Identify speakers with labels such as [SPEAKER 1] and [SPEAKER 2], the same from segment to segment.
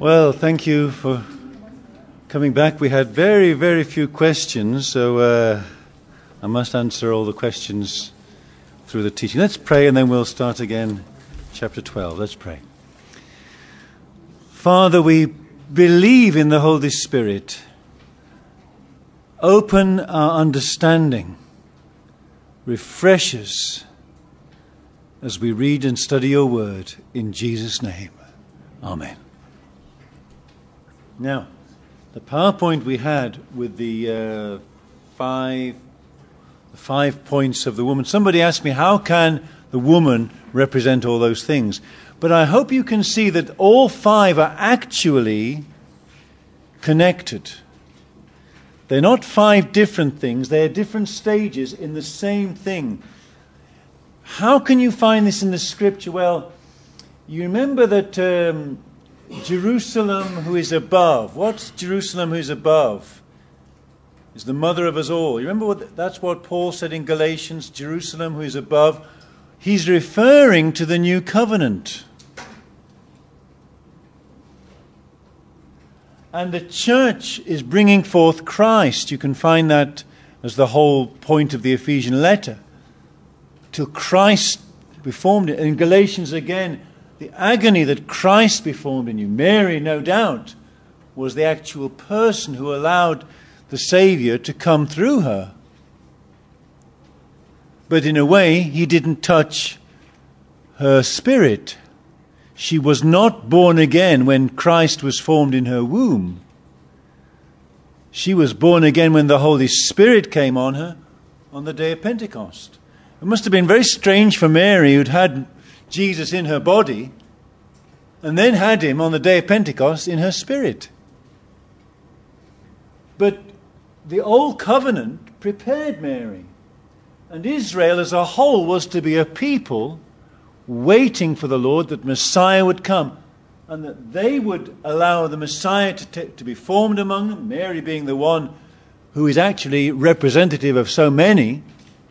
[SPEAKER 1] Well, thank you for coming back. We had very, very few questions, so I must answer all the questions through the teaching. Let's pray and then we'll start again, chapter 12. Let's pray. Father, we believe in the Holy Spirit. Open our understanding. Refresh us as we read and study your word. In Jesus' name, amen. Now, the PowerPoint we had with the five points of the woman. Somebody asked me, how can the woman represent all those things? But I hope you can see that all five are actually connected. They're not five different things. They're different stages in the same thing. How can you find this in the scripture? Well, you remember that Jerusalem who is above. What's Jerusalem who is above? Is the mother of us all. You remember that's what Paul said in Galatians, Jerusalem who is above. He's referring to the new covenant. And the church is bringing forth Christ. You can find that as the whole point of the Ephesian letter. Till Christ be formed. In Galatians again, the agony that Christ be formed in you. Mary, no doubt, was the actual person who allowed the Saviour to come through her. But in a way, he didn't touch her spirit. She was not born again when Christ was formed in her womb. She was born again when the Holy Spirit came on her on the day of Pentecost. It must have been very strange for Mary, who'd had Jesus in her body and then had him on the day of Pentecost in her spirit. But the old covenant prepared Mary. And Israel as a whole was to be a people waiting for the Lord, that Messiah would come. And that they would allow the Messiah to be formed among them, Mary being the one who is actually representative of so many.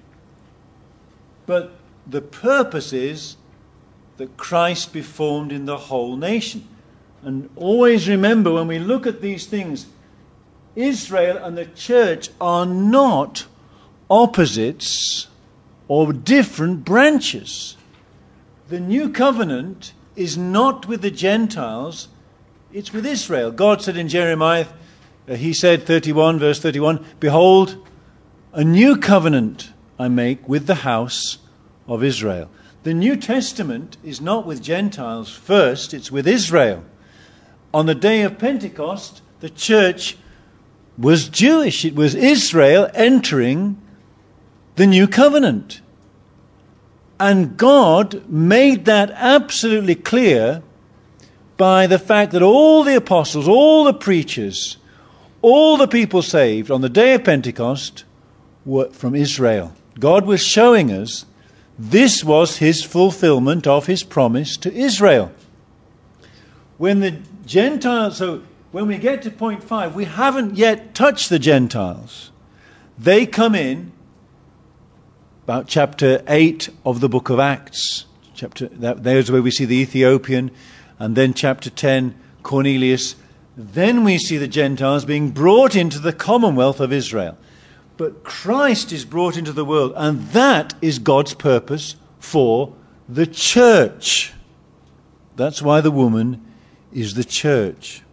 [SPEAKER 1] But the purpose is that Christ be formed in the whole nation. And always remember, when we look at these things, Israel and the church are not opposites or different branches. The new covenant is not with the Gentiles, it's with Israel. God said in Jeremiah, he said 31, verse 31, "Behold, a new covenant I make with the house of Israel." The New Testament is not with Gentiles first, it's with Israel. On the day of Pentecost, the church was Jewish. It was Israel entering the new covenant. And God made that absolutely clear by the fact that all the apostles, all the preachers, all the people saved on the day of Pentecost were from Israel. God was showing us this was his fulfillment of his promise to Israel. When the Gentiles, so when we get to point 5, we haven't yet touched the Gentiles. They come in about chapter 8 of the book of Acts. There's where we see the Ethiopian, and then chapter 10, Cornelius. Then we see the Gentiles being brought into the commonwealth of Israel. But Christ is brought into the world, and that is God's purpose for the church. That's why the woman is the church.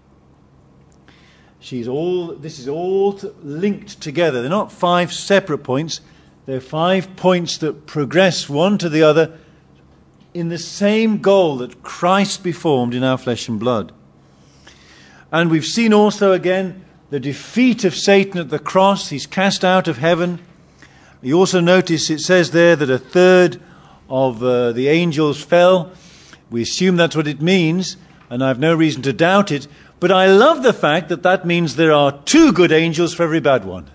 [SPEAKER 1] This is all linked together. They're not 5 separate points. They're 5 points that progress one to the other in the same goal, that Christ be formed in our flesh and blood. And we've seen also again the defeat of Satan at the cross. He's cast out of heaven. You also notice it says there that a third of the angels fell. We assume that's what it means, and I have no reason to doubt it. But I love the fact that that means there are 2 good angels for every bad one.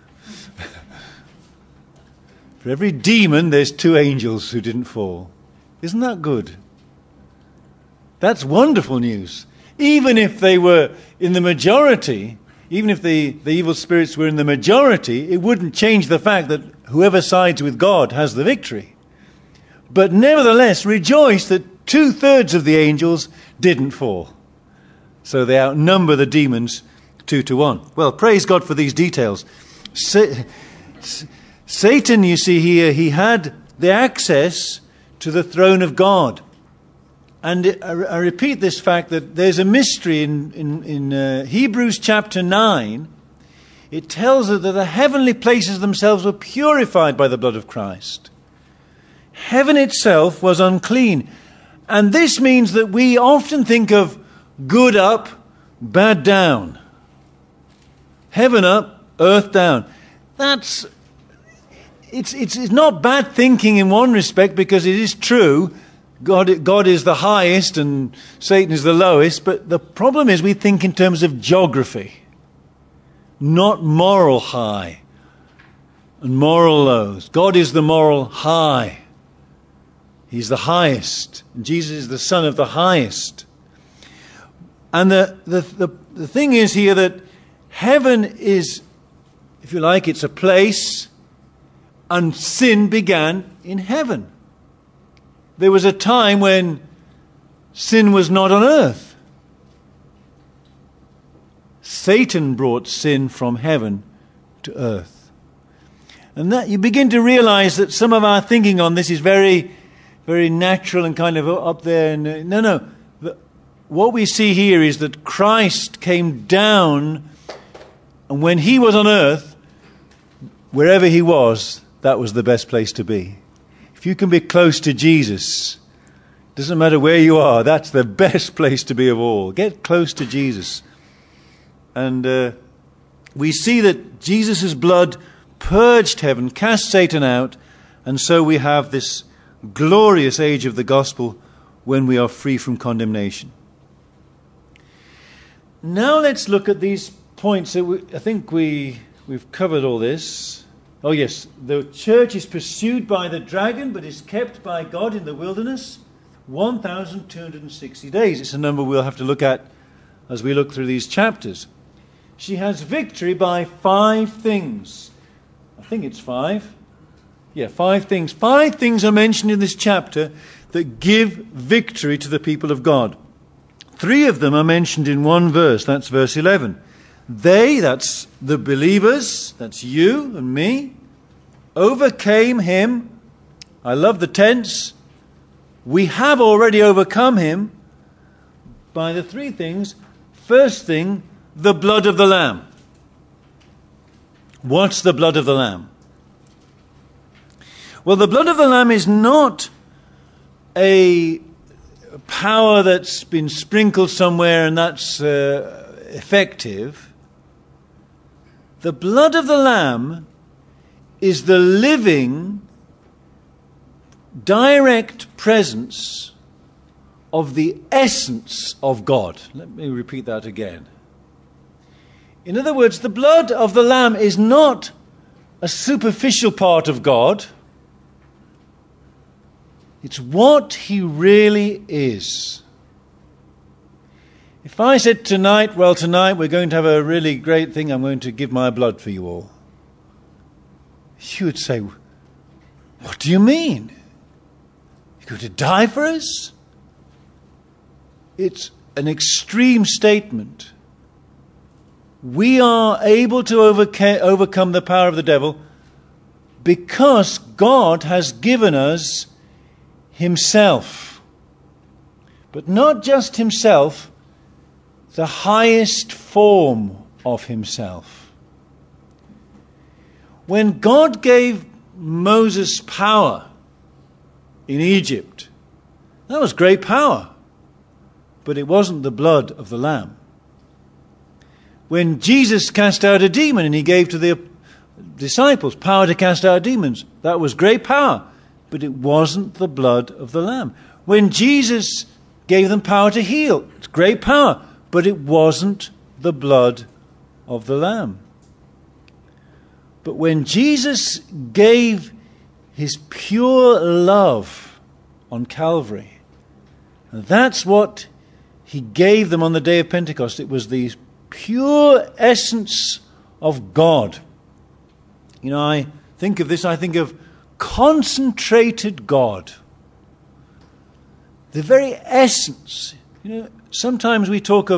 [SPEAKER 1] For every demon, there's 2 angels who didn't fall. Isn't that good? That's wonderful news. Even if they were in the majority, even if the evil spirits were in the majority, it wouldn't change the fact that whoever sides with God has the victory. But nevertheless, rejoice that 2/3 of the angels didn't fall. So they outnumber the demons 2-1. Well, praise God for these details. Satan, you see here, he had the access to the throne of God. And I repeat this fact that there's a mystery in Hebrews chapter 9. It tells us that the heavenly places themselves were purified by the blood of Christ. Heaven itself was unclean. And this means that we often think of good up, bad down. Heaven up, earth down. It's not bad thinking in one respect, because it is true. God is the highest and Satan is the lowest. But the problem is we think in terms of geography, not moral high and moral lows. God is the moral high. He's the highest. And Jesus is the Son of the highest. And the thing is here that heaven is, if you like, it's a place, and sin began in heaven. There was a time when sin was not on earth. Satan brought sin from heaven to earth. And that you begin to realize that some of our thinking on this is very, very natural and kind of up there. And no. What we see here is that Christ came down, and when he was on earth, wherever he was, that was the best place to be. If you can be close to Jesus, doesn't matter where you are, that's the best place to be of all. Get close to Jesus. And we see that Jesus' blood purged heaven, cast Satan out, and so we have this glorious age of the gospel when we are free from condemnation. Now let's look at these points. I think we've covered all this. Oh yes, the church is pursued by the dragon, but is kept by God in the wilderness 1,260 days. It's a number we'll have to look at as we look through these chapters. She has victory by 5 things. I think it's 5. Yeah, 5 things. 5 things are mentioned in this chapter that give victory to the people of God. 3 of them are mentioned in one verse. That's verse 11. They, that's the believers, that's you and me, overcame him. I love the tense. We have already overcome him by the 3 things. First thing, the blood of the Lamb. What's the blood of the Lamb? Well, the blood of the Lamb is not a power that's been sprinkled somewhere and that's effective. The blood of the Lamb is the living, direct presence of the essence of God. Let me repeat that again. In other words, the blood of the Lamb is not a superficial part of God. It's what he really is. If I said tonight we're going to have a really great thing, I'm going to give my blood for you all, you would say, what do you mean? You're going to die for us? It's an extreme statement. We are able to overcome the power of the devil because God has given us himself. But not just himself, the highest form of himself. When God gave Moses power in Egypt, that was great power, but it wasn't the blood of the Lamb. When Jesus cast out a demon and he gave to the disciples power to cast out demons, that was great power, but it wasn't the blood of the Lamb. When Jesus gave them power to heal, it's great power, but it wasn't the blood of the Lamb. But when Jesus gave his pure love on Calvary, that's what he gave them on the day of Pentecost. It was the pure essence of God. You know, I think of this, I think of concentrated God. The very essence. You know, sometimes we talk of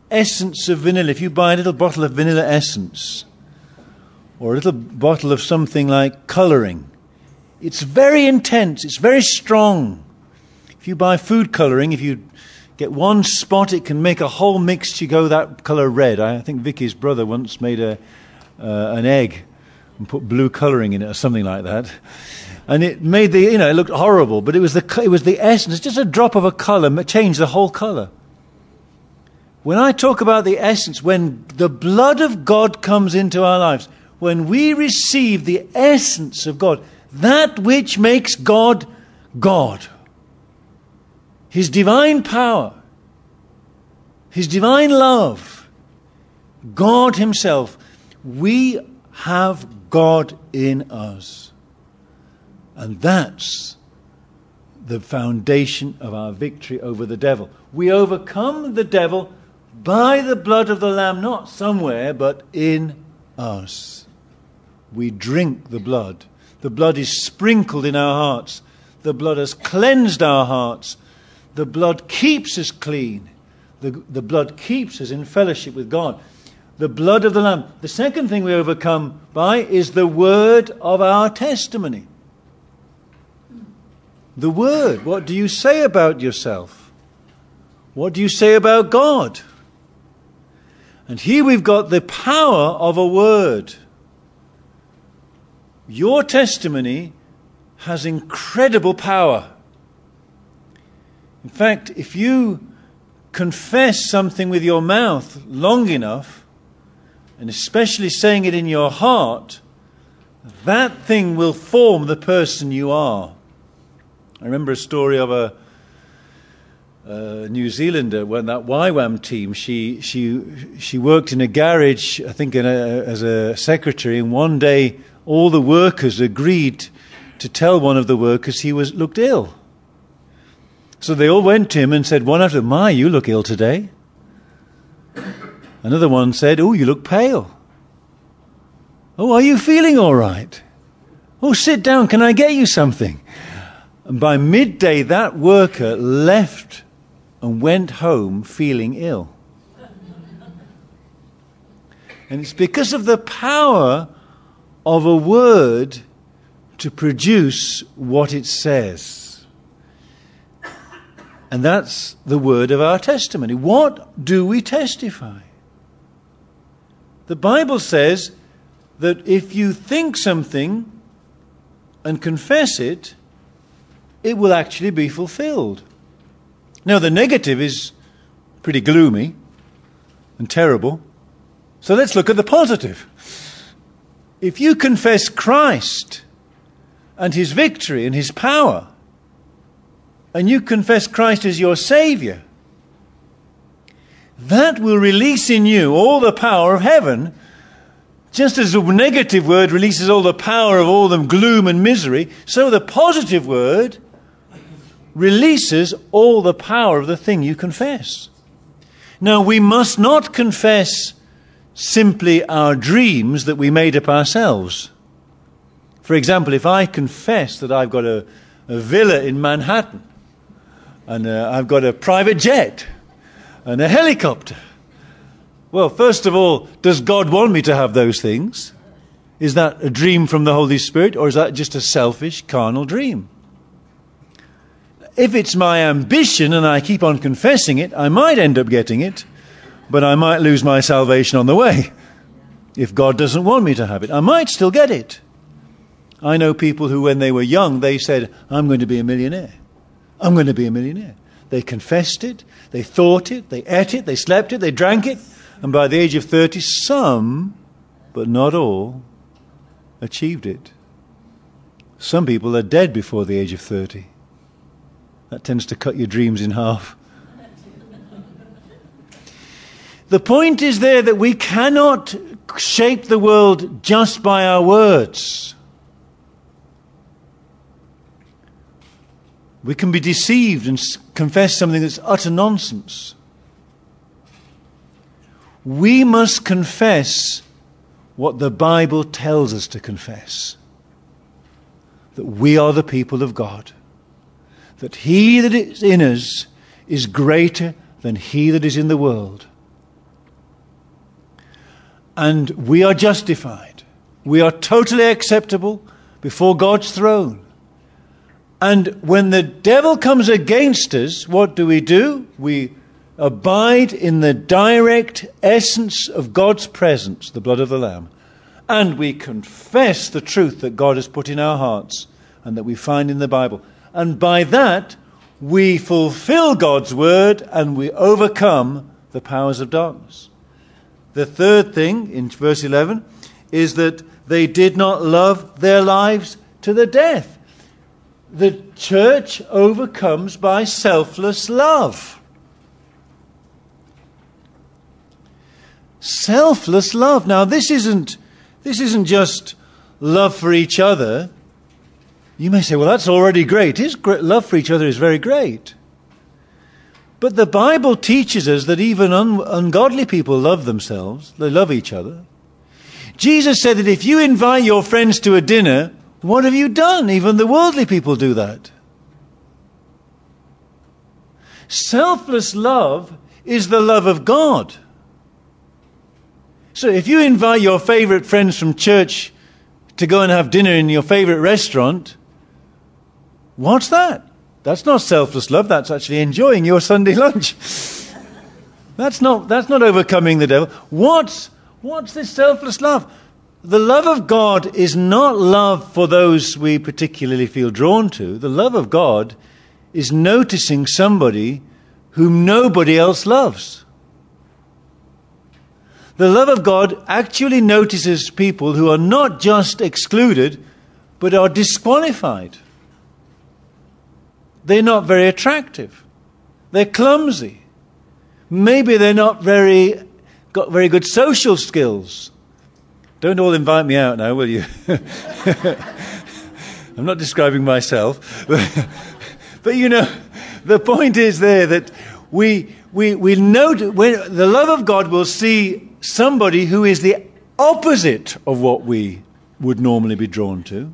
[SPEAKER 1] essence of vanilla, if you buy a little bottle of vanilla essence, or a little bottle of something like colouring, it's very intense, it's very strong. If you buy food colouring, if you get one spot, it can make a whole mixture go that colour red. I think Vicky's brother once made an egg and put blue colouring in it or something like that. And it made it looked horrible, but it was the essence. Just a drop of a colour changed the whole colour. When I talk about the essence, when the blood of God comes into our lives, when we receive the essence of God, that which makes God, God, His divine power, His divine love, God Himself, we have God in us. And that's the foundation of our victory over the devil. We overcome the devil by the blood of the Lamb, not somewhere, but in us. We drink the blood. The blood is sprinkled in our hearts. The blood has cleansed our hearts. The blood keeps us clean. The blood keeps us in fellowship with God. The blood of the Lamb. The second thing we overcome by is the word of our testimony. The word. What do you say about yourself? What do you say about God? And here we've got the power of a word. Your testimony has incredible power. In fact, if you confess something with your mouth long enough, and especially saying it in your heart, that thing will form the person you are. I remember a story of a New Zealander, when that YWAM team, she worked in a garage, I think as a secretary, and one day all the workers agreed to tell one of the workers he looked ill. So they all went to him and said, one after, "My, you look ill today." Another one said, "Oh, you look pale." "Oh, are you feeling all right?" "Oh, sit down, can I get you something?" And by midday, that worker left and went home feeling ill. And it's because of the power of a word to produce what it says. And that's the word of our testimony. What do we testify? The Bible says that if you think something and confess it, it will actually be fulfilled. Now, the negative is pretty gloomy and terrible. So let's look at the positive. If you confess Christ and His victory and His power, and you confess Christ as your Saviour, that will release in you all the power of heaven, just as the negative word releases all the power of all the gloom and misery, so the positive word releases all the power of the thing you confess. Now, we must not confess simply our dreams that we made up ourselves. For example, if I confess that I've got a villa in Manhattan, and I've got a private jet, and a helicopter. Well, first of all, does God want me to have those things? Is that a dream from the Holy Spirit, or is that just a selfish, carnal dream? If it's my ambition and I keep on confessing it, I might end up getting it, but I might lose my salvation on the way. If God doesn't want me to have it, I might still get it. I know people who, when they were young, they said, "I'm going to be a millionaire. I'm going to be a millionaire." They confessed it, they thought it, they ate it, they slept it, they drank it, and by the age of 30, some, but not all, achieved it. Some people are dead before the age of 30. That tends to cut your dreams in half. The point is there that we cannot shape the world just by our words. We can be deceived and confess something that's utter nonsense. We must confess what the Bible tells us to confess. That we are the people of God. That He that is in us is greater than he that is in the world. and we are justified. We are totally acceptable before God's throne. And when the devil comes against us, what do? We abide in the direct essence of God's presence, the blood of the Lamb. And we confess the truth that God has put in our hearts and that we find in the Bible. And by that, we fulfill God's word and we overcome the powers of darkness. The third thing in verse 11 is that they did not love their lives to the death. The church overcomes by selfless love. Selfless love. Now, this isn't just love for each other. You may say, well, that's already great. Love for each other is very great. But the Bible teaches us that even ungodly people love themselves. They love each other. Jesus said that if you invite your friends to a dinner, what have you done? Even the worldly people do that. Selfless love is the love of God. So if you invite your favorite friends from church to go and have dinner in your favorite restaurant, what's that? That's not selfless love. That's actually enjoying your Sunday lunch. That's not overcoming the devil. What's this selfless love? The love of God is not love for those we particularly feel drawn to. The love of God is noticing somebody whom nobody else loves. The love of God actually notices people who are not just excluded, but are disqualified. They're not very attractive. They're clumsy. Maybe they're not got very good social skills. Don't all invite me out now, will you? I'm not describing myself. But you know, the point is there that we know the love of God will see somebody who is the opposite of what we would normally be drawn to,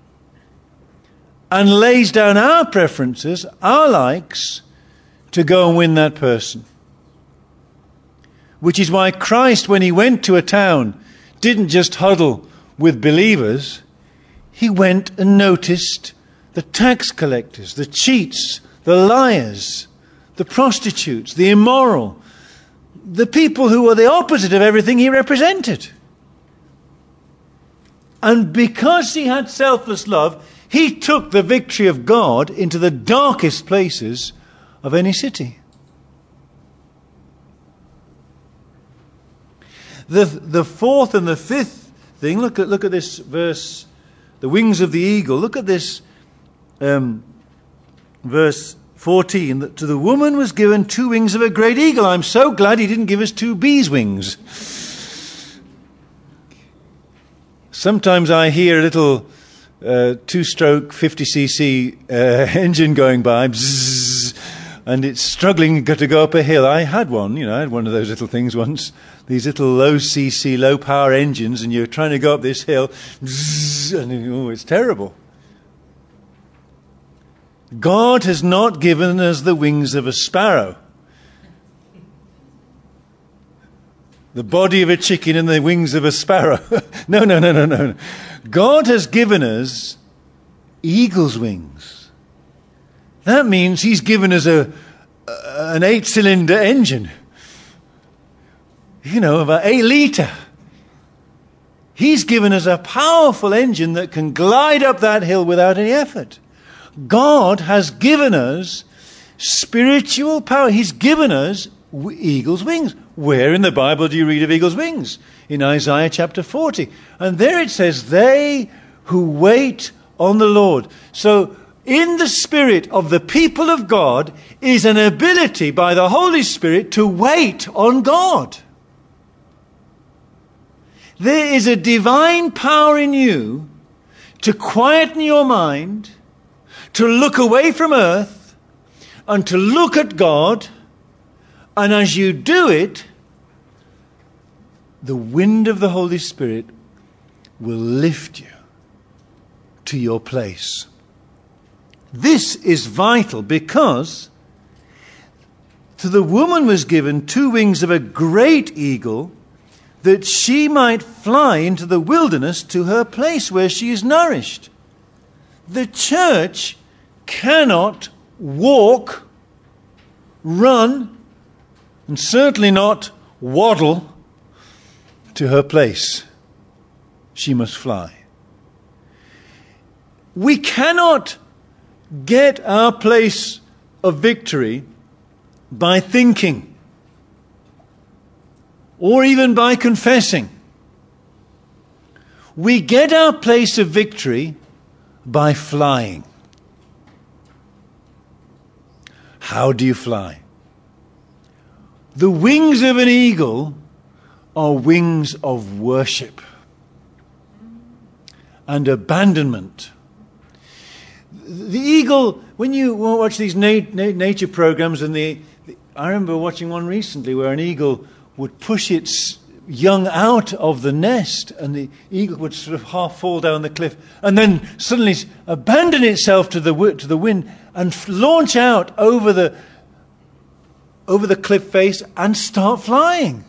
[SPEAKER 1] and lays down our preferences, our likes, to go and win that person. Which is why Christ, when he went to a town, didn't just huddle with believers. He went and noticed the tax collectors, the cheats, the liars, the prostitutes, the immoral, the people who were the opposite of everything he represented. And because he had selfless love, he took the victory of God into the darkest places of any city. The fourth and the fifth thing, look at this verse, the wings of the eagle. Look at this verse 14. That to the woman was given 2 wings of a great eagle. I'm so glad he didn't give us 2 bees' wings. Sometimes I hear a little 2-stroke 50cc engine going by, bzzz, and it's struggling to go up a hill. I had one, I had one of those little things once, these little low-cc, low-power engines, and you're trying to go up this hill, bzzz, and it's terrible. God has not given us the wings of a sparrow, the body of a chicken and the wings of a sparrow. No. God has given us eagle's wings. That means he's given us an 8-cylinder engine. About 8 litre. He's given us a powerful engine that can glide up that hill without any effort. God has given us spiritual power. He's given us eagle's wings. Where in the Bible do you read of eagle's wings? In Isaiah chapter 40. And there it says, they who wait on the Lord. So in the spirit of the people of God is an ability by the Holy Spirit to wait on God. There is a divine power in you to quieten your mind, to look away from earth and to look at God. And as you do it, the wind of the Holy Spirit will lift you to your place. This is vital because to the woman was given 2 wings of a great eagle that she might fly into the wilderness to her place where she is nourished. The church cannot walk, run, and certainly not waddle to her place. She must fly. We cannot get our place of victory by thinking or even by confessing. We get our place of victory by flying. How do you fly? The wings of an eagle are wings of worship and abandonment. The eagle, when you watch these nature programs, and I remember watching one recently where an eagle would push its young out of the nest, and the eagle would sort of half fall down the cliff, and then suddenly abandon itself to the wind and launch out over the cliff face and start flying.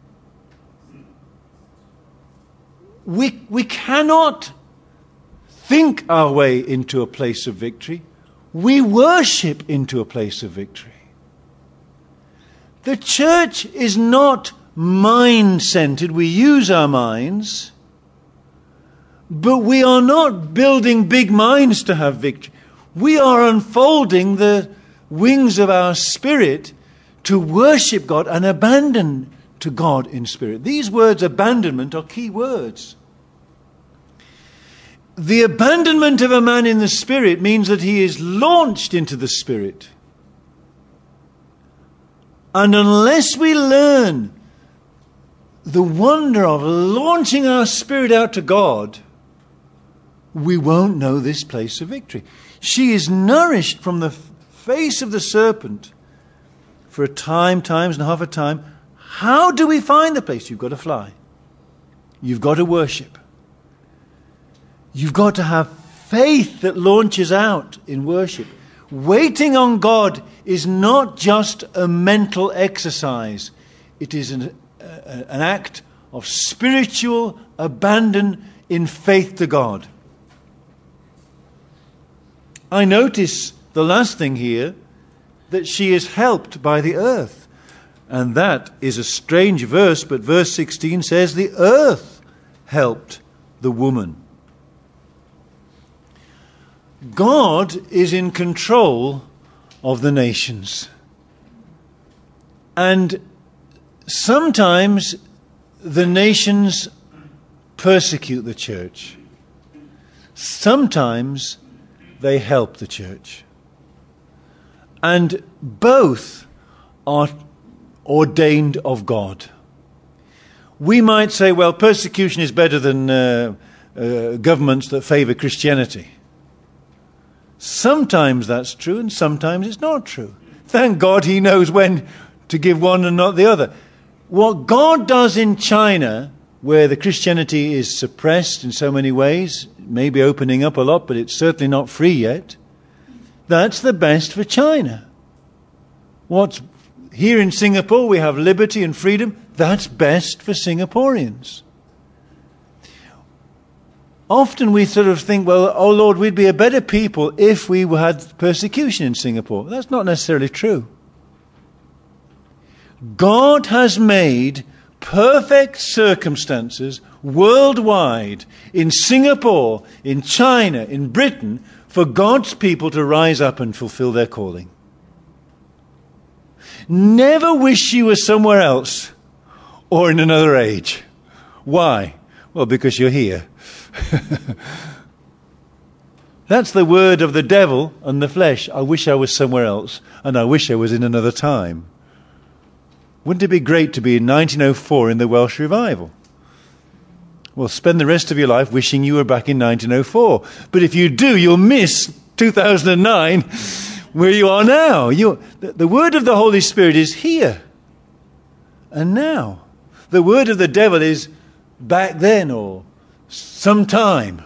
[SPEAKER 1] We cannot think our way into a place of victory. We worship into a place of victory. The church is not mind-centered. We use our minds, but we are not building big minds to have victory. We are unfolding the wings of our spirit to worship God and abandon to God in spirit. These words, abandonment, are key words. The abandonment of a man in the Spirit means that he is launched into the Spirit. And unless we learn the wonder of launching our spirit out to God, we won't know this place of victory. She is nourished from the face of the serpent for a time, times and half a time. How do we find the place? You've got to fly. You've got to worship. You've got to have faith that launches out in worship. Waiting on God is not just a mental exercise. It is an act of spiritual abandon in faith to God. I notice the last thing here, that she is helped by the earth. And that is a strange verse, but verse 16 says the earth helped the woman. God is in control of the nations. And sometimes the nations persecute the church. Sometimes they help the church. And both are ordained of God. We might say, well, persecution is better than governments that favor Christianity. Sometimes that's true and sometimes it's not true. Thank God he knows when to give one and not the other. What God does in China, where the Christianity is suppressed in so many ways, maybe opening up a lot, but it's certainly not free yet, that's the best for China. What's here in Singapore, we have liberty and freedom. That's best for Singaporeans. Often we sort of think, well, oh Lord, we'd be a better people if we had persecution in Singapore. That's not necessarily true. God has made perfect circumstances worldwide, in Singapore, in China, in Britain, for God's people to rise up and fulfill their calling. Never wish you were somewhere else or in another age. Why? Well, because you're here. That's the word of the devil and the flesh. I wish I was somewhere else, and I wish I was in another time. Wouldn't it be great to be in 1904 in the Welsh revival? Well, spend the rest of your life wishing you were back in 1904. But if you do, you'll miss 2009 where you are now. The word of the Holy Spirit is here and now. The word of the devil is back then or sometime.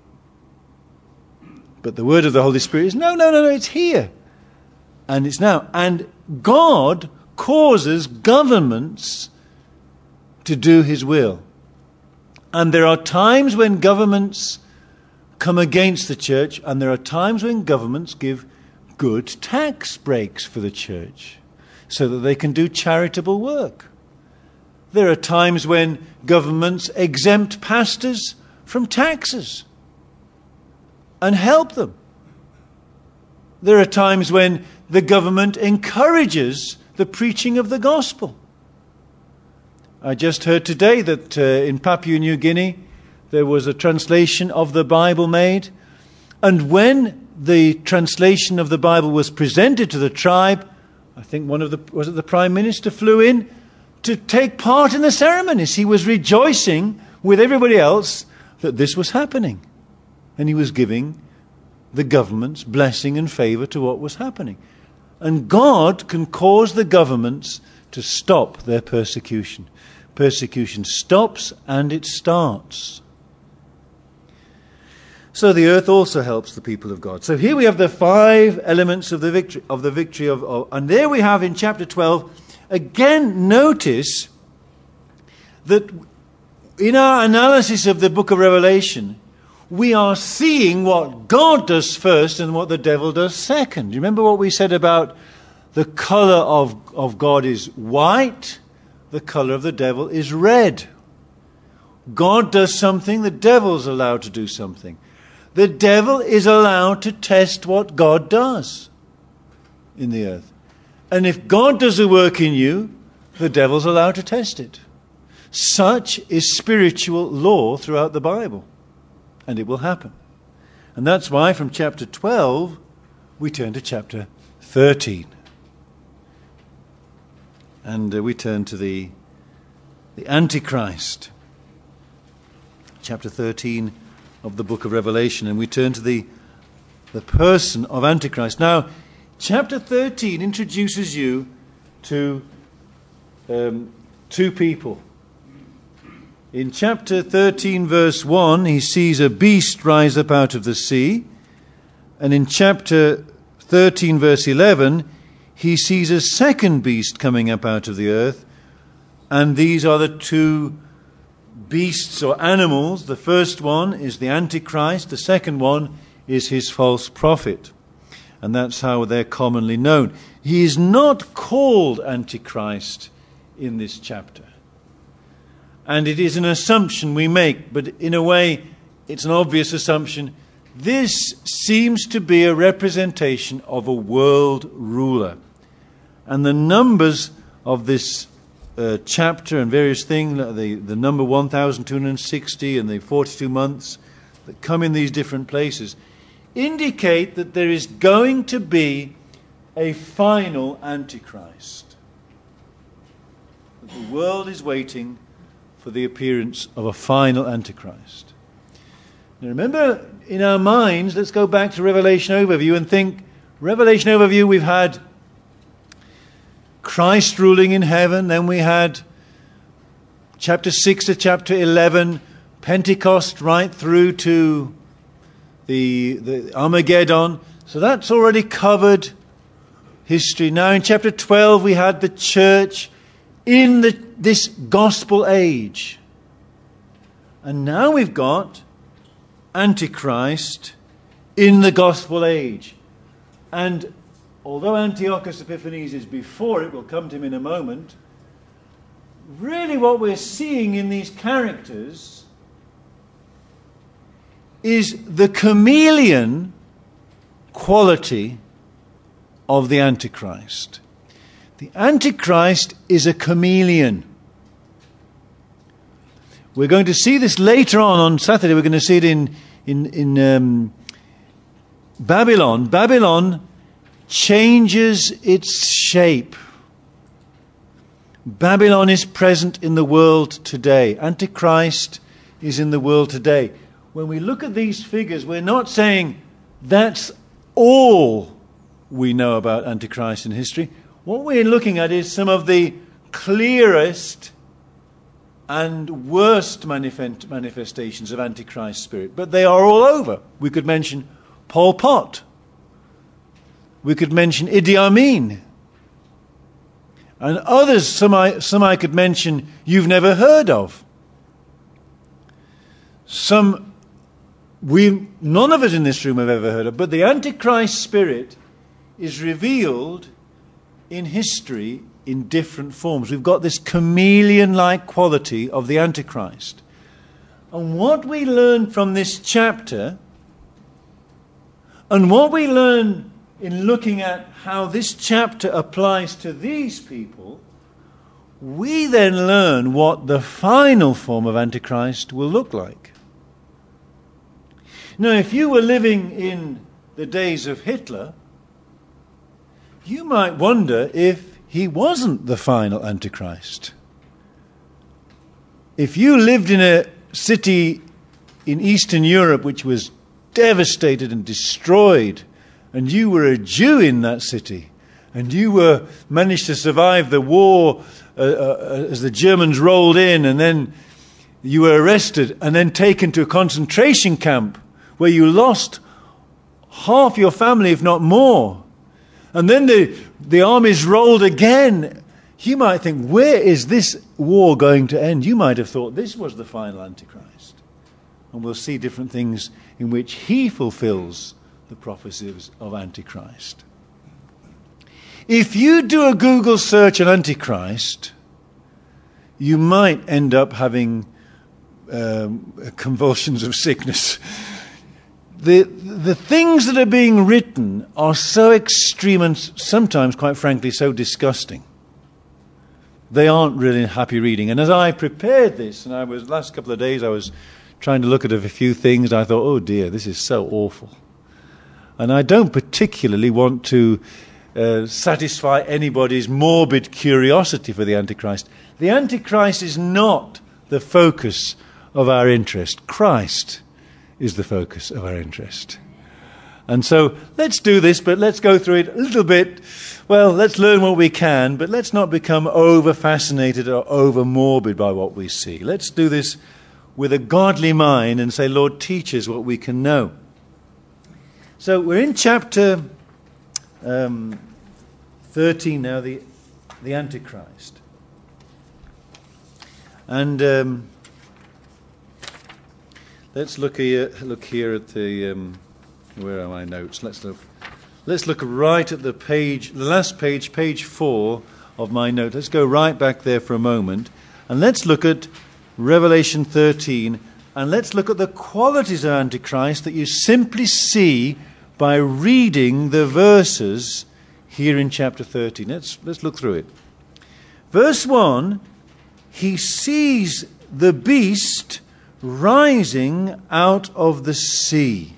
[SPEAKER 1] But the word of the Holy Spirit is no, it's here. And it's now. And God causes governments to do his will. And there are times when governments come against the church, and there are times when governments give good tax breaks for the church so that they can do charitable work. There are times when governments exempt pastors from taxes and help them. There are times when the government encourages the preaching of the gospel. I just heard today that in Papua New Guinea there was a translation of the Bible made, and when the translation of the Bible was presented to the tribe, I think was it the Prime Minister flew in to take part in the ceremonies. He was rejoicing with everybody else that this was happening, and he was giving the government's blessing and favour to what was happening. And God can cause the governments to stop their persecution. Persecution stops and it starts. So the earth also helps the people of God. So here we have the 5 elements of the victory and there we have in chapter 12, again notice that in our analysis of the book of Revelation, we are seeing what God does first and what the devil does second. You remember what we said about the colour of God is white, the colour of the devil is red. God does something, the devil's allowed to do something. The devil is allowed to test what God does in the earth. And if God does a work in you, the devil's allowed to test it. Such is spiritual law throughout the Bible. And it will happen. And that's why from chapter 12 we turn to chapter 13. And we turn to the Antichrist. Chapter 13 of the book of Revelation. And we turn to the person of Antichrist. Now, chapter 13 introduces you to 2 people. In chapter 13, verse 1, he sees a beast rise up out of the sea. And in chapter 13, verse 11, he sees a second beast coming up out of the earth. And these are the 2 beasts or animals. The first one is the Antichrist. The second one is his false prophet. And that's how they're commonly known. He is not called Antichrist in this chapter. And it is an assumption we make, but in a way it's an obvious assumption. This seems to be a representation of a world ruler. And the numbers of this chapter and various things, the number 1260 and the 42 months that come in these different places, indicate that there is going to be a final Antichrist. The world is waiting for the appearance of a final Antichrist. Now remember, in our minds, let's go back to Revelation overview and think, Revelation overview, we've had Christ ruling in heaven, then we had chapter 6 to chapter 11, Pentecost right through to the Armageddon. So that's already covered history. Now in chapter 12 we had the church in this gospel age. And now we've got Antichrist in the gospel age. And although Antiochus Epiphanes is before it, we'll come to him in a moment, really what we're seeing in these characters is the chameleon quality of the Antichrist. The Antichrist is a chameleon. We're going to see this later on Saturday. We're going to see it in Babylon. Babylon changes its shape. Babylon is present in the world today. Antichrist is in the world today. When we look at these figures, we're not saying that's all we know about Antichrist in history. What we're looking at is some of the clearest and worst manifestations of Antichrist spirit. But they are all over. We could mention Pol Pot. We could mention Idi Amin. And others, some I could mention, you've never heard of. Some none of us in this room have ever heard of. But the Antichrist spirit is revealed in history in different forms. We've got this chameleon-like quality of the Antichrist. And what we learn from this chapter, and what we learn in looking at how this chapter applies to these people, we then learn what the final form of Antichrist will look like. Now, if you were living in the days of Hitler, you might wonder if he wasn't the final Antichrist. If you lived in a city in Eastern Europe which was devastated and destroyed, and you were a Jew in that city, and you managed to survive the war as the Germans rolled in, and then you were arrested and then taken to a concentration camp where you lost half your family, if not more. And then the armies rolled again. You might think, where is this war going to end? You might have thought this was the final Antichrist. And we'll see different things in which he fulfills the prophecies of Antichrist. If you do a Google search on Antichrist, you might end up having convulsions of sickness. The things that are being written are so extreme and sometimes, quite frankly, so disgusting. They aren't really happy reading. And as I prepared this, and last couple of days I was trying to look at a few things, I thought, oh dear, this is so awful. And I don't particularly want to satisfy anybody's morbid curiosity for the Antichrist. The Antichrist is not the focus of our interest. Christ is the focus of our interest. And so let's do this, but let's go through it a little bit. Well, let's learn what we can, but let's not become over-fascinated or over-morbid by what we see. Let's do this with a godly mind and say, Lord, teach us what we can know. So we're in chapter 13 now, the Antichrist. And let's look here at the where are my notes? Let's look right at the last page, page 4 of my note. Let's go right back there for a moment, and let's look at Revelation 13, and let's look at the qualities of Antichrist that you simply see by reading the verses here in chapter 13. Let's look through it. Verse 1, he sees the beast rising out of the sea.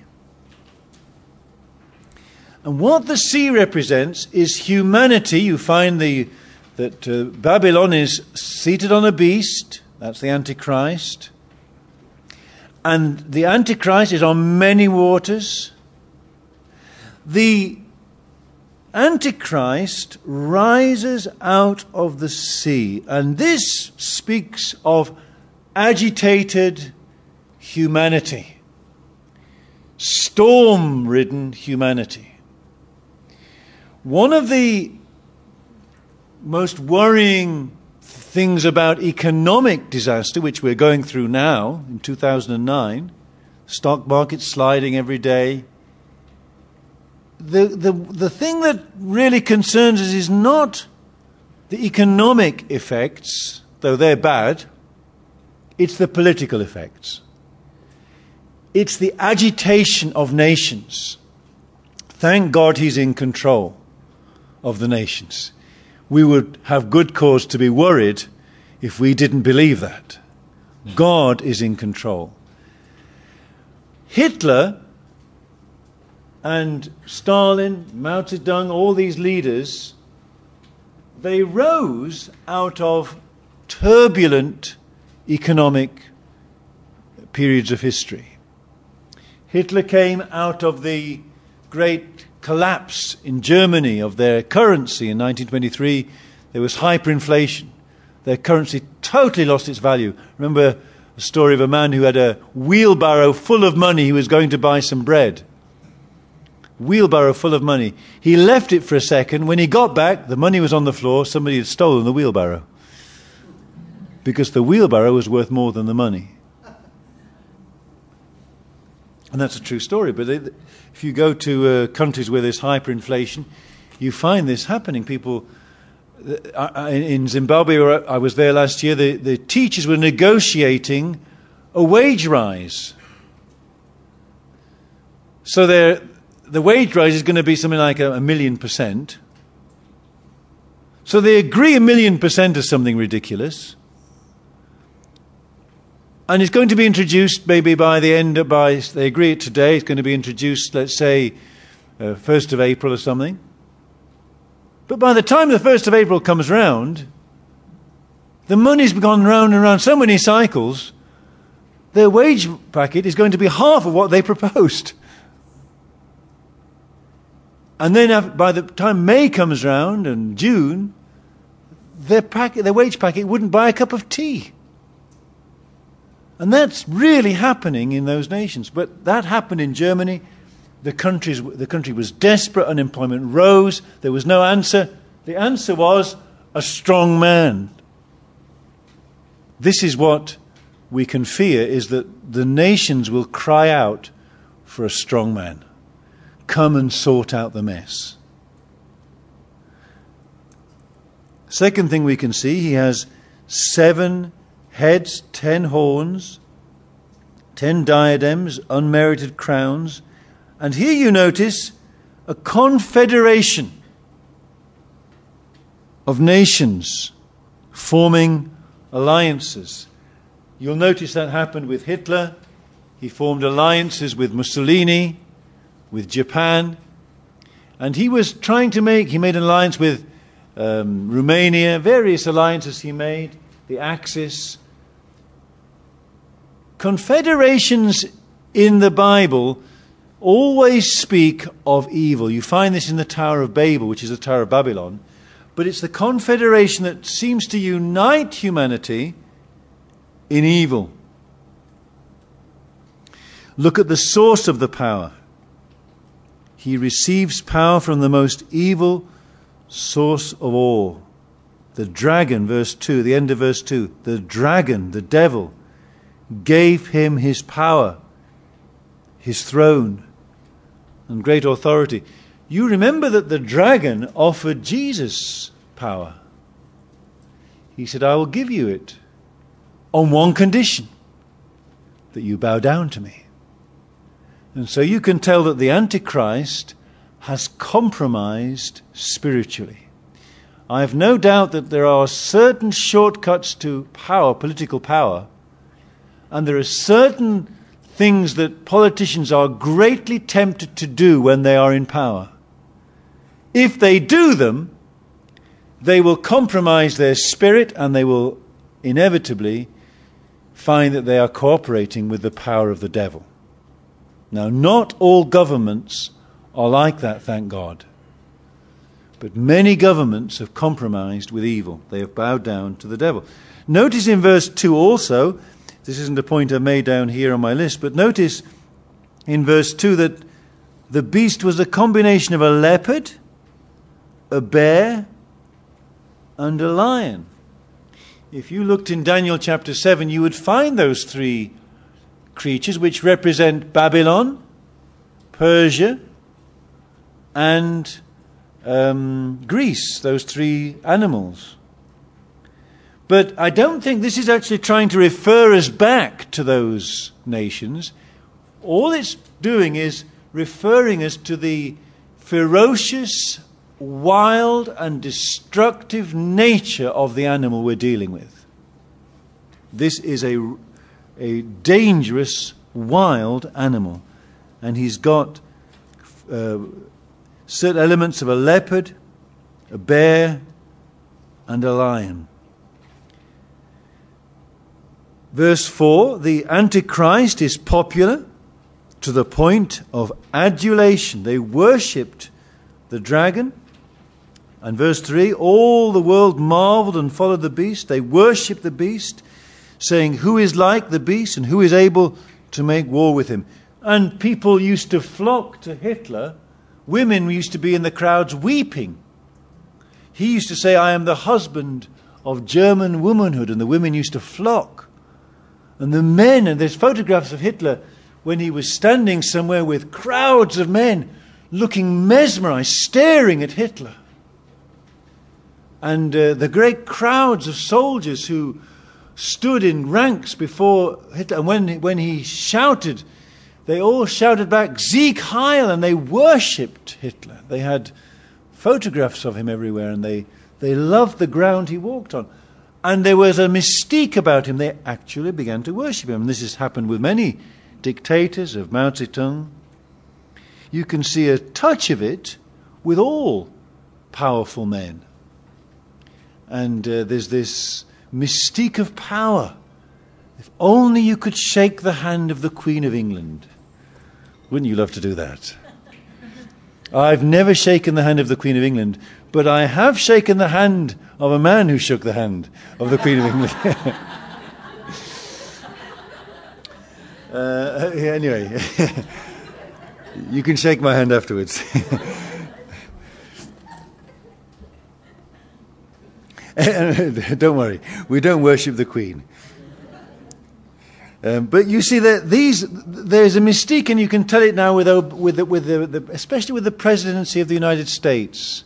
[SPEAKER 1] And what the sea represents is humanity. You find that Babylon is seated on a beast. That's the Antichrist. And the Antichrist is on many waters. The Antichrist rises out of the sea. And this speaks of agitated humanity, storm-ridden humanity. One of the most worrying things about economic disaster, which we're going through now in 2009, stock market sliding every day, the thing that really concerns us is not the economic effects, though they're bad. It's the political effects. It's the agitation of nations. Thank God he's in control of the nations. We would have good cause to be worried if we didn't believe that. God is in control. Hitler and Stalin, Mao Zedong, all these leaders, they rose out of turbulent economic periods of history. Hitler came out of the great collapse in Germany of their currency in 1923. There was hyperinflation. Their currency totally lost its value. Remember a story of a man who had a wheelbarrow full of money. He was going to buy some bread. wheelbarrow full of money. He left it for a second. When he got back, the money was on the floor. Somebody had stolen the wheelbarrow. Because the wheelbarrow was worth more than the money. And that's a true story. But if you go to countries where there's hyperinflation, you find this happening. People in Zimbabwe, where I was there last year, the teachers were negotiating a wage rise. So the wage rise is going to be something like 1,000,000%. So they agree 1,000,000% is something ridiculous. And it's going to be introduced maybe they agree it today, it's going to be introduced, let's say, 1st of April or something. But by the time the 1st of April comes round, the money's gone round and round so many cycles, their wage packet is going to be half of what they proposed. And then by the time May comes round and June, their wage packet wouldn't buy a cup of tea. And that's really happening in those nations. But that happened in Germany. The country was desperate. Unemployment rose. There was no answer. The answer was a strong man. This is what we can fear, is that the nations will cry out for a strong man. Come and sort out the mess. Second thing we can see, he has 7 heads, 10 horns, 10 diadems, unmerited crowns. And here you notice a confederation of nations forming alliances. You'll notice that happened with Hitler. He formed alliances with Mussolini, with Japan. And he was trying to he made an alliance with Romania, various alliances he made, the Axis. Confederations in the Bible always speak of evil. You find this in the Tower of Babel, which is the Tower of Babylon. But it's the confederation that seems to unite humanity in evil. Look at the source of the power. He receives power from the most evil source of all. The dragon, verse 2, the end of verse 2. The dragon, the devil, gave him his power, his throne, and great authority. You remember that the dragon offered Jesus power. He said, I will give you it on one condition, that you bow down to me. And so you can tell that the Antichrist has compromised spiritually. I have no doubt that there are certain shortcuts to power, political power, and there are certain things that politicians are greatly tempted to do when they are in power. If they do them, they will compromise their spirit and they will inevitably find that they are cooperating with the power of the devil. Now, not all governments are like that, thank God. But many governments have compromised with evil. They have bowed down to the devil. Notice in verse 2 also, this isn't a point I've made down here on my list, but notice in verse 2 that the beast was a combination of a leopard, a bear, and a lion. If you looked in Daniel chapter 7, you would find those 3 creatures which represent Babylon, Persia, and Greece, those 3 animals. But I don't think this is actually trying to refer us back to those nations. All it's doing is referring us to the ferocious, wild, and destructive nature of the animal we're dealing with. This is a dangerous, wild animal. And he's got certain elements of a leopard, a bear, and a lion. Verse 4, the Antichrist is popular to the point of adulation. They worshipped the dragon. And verse 3, all the world marveled and followed the beast. They worshipped the beast, saying, who is like the beast and who is able to make war with him? And people used to flock to Hitler women used to be in the crowds weeping. He used to say, I am the husband of German womanhood, and the women used to flock. And the men, and there's photographs of Hitler when he was standing somewhere with crowds of men looking mesmerized, staring at Hitler. And the great crowds of soldiers who stood in ranks before Hitler, and when he shouted, they all shouted back, Sieg Heil, and they worshipped Hitler. They had photographs of him everywhere, and they loved the ground he walked on. And there was a mystique about him. They actually began to worship him. And this has happened with many dictators of Mao Zedong. You can see a touch of it with all powerful men. And there's this mystique of power. If only you could shake the hand of the Queen of England. Wouldn't you love to do that? I've never shaken the hand of the Queen of England, but I have shaken the hand of a man who shook the hand of the Queen of England. Anyway, you can shake my hand afterwards. Don't worry, we don't worship the Queen. But you see that there's a mystique, and you can tell it now especially with the presidency of the United States.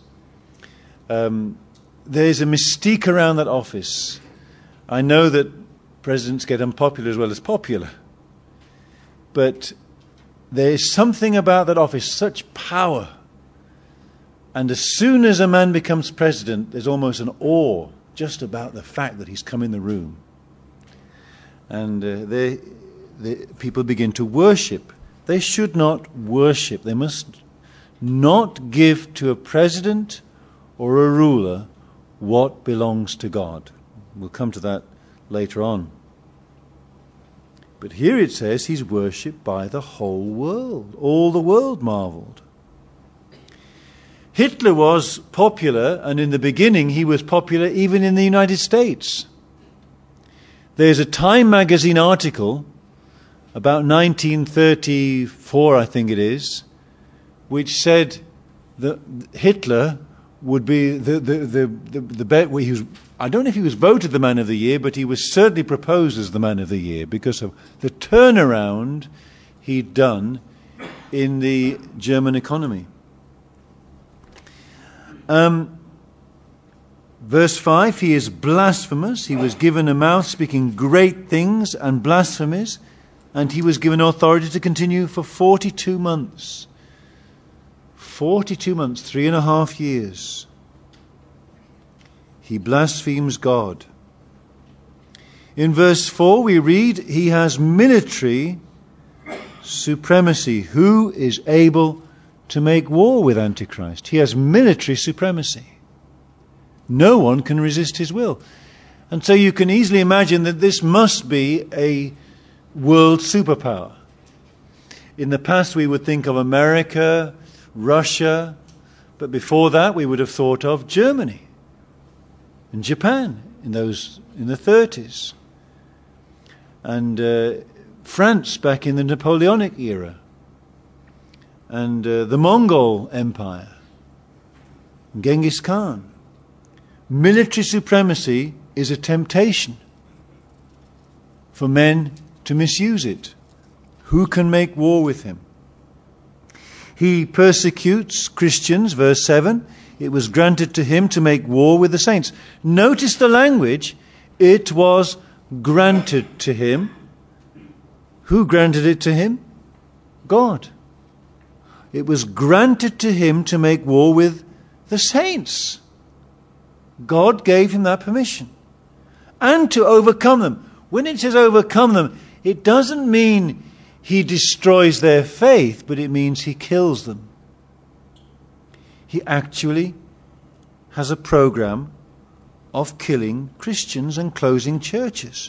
[SPEAKER 1] There's a mystique around that office. I know that presidents get unpopular as well as popular, but there's something about that office, such power. And as soon as a man becomes president, there's almost an awe just about the fact that he's come in the room. And the people begin to worship. They should not worship. They must not give to a president or a ruler what belongs to God. We'll come to that later on. But here it says he's worshipped by the whole world. All the world marveled. Hitler was popular, and in the beginning he was popular even in the United States. There's a Time magazine article about 1934, I think it is, which said that Hitler would be I don't know if he was voted the Man of the Year, but he was certainly proposed as the Man of the Year because of the turnaround he'd done in the German economy. Verse 5, he is blasphemous. He was given a mouth speaking great things and blasphemies, and he was given authority to continue for 42 months. 42 months, 3.5 years. He blasphemes God. In verse 4 we read, he has military supremacy. Who is able to make war with Antichrist? He has military supremacy. No one can resist his will. And so you can easily imagine that this must be a world superpower. In the past we would think of America, Russia, but before that we would have thought of Germany and Japan in the 30s. And France back in the Napoleonic era. And the Mongol Empire. Genghis Khan. Military supremacy is a temptation for men to misuse it. Who can make war with him? He persecutes Christians, verse 7. It was granted to him to make war with the saints. Notice the language. It was granted to him. Who granted it to him? God. It was granted to him to make war with the saints. God gave him that permission. And to overcome them. When it says overcome them, it doesn't mean he destroys their faith, but it means he kills them. He actually has a program of killing Christians and closing churches.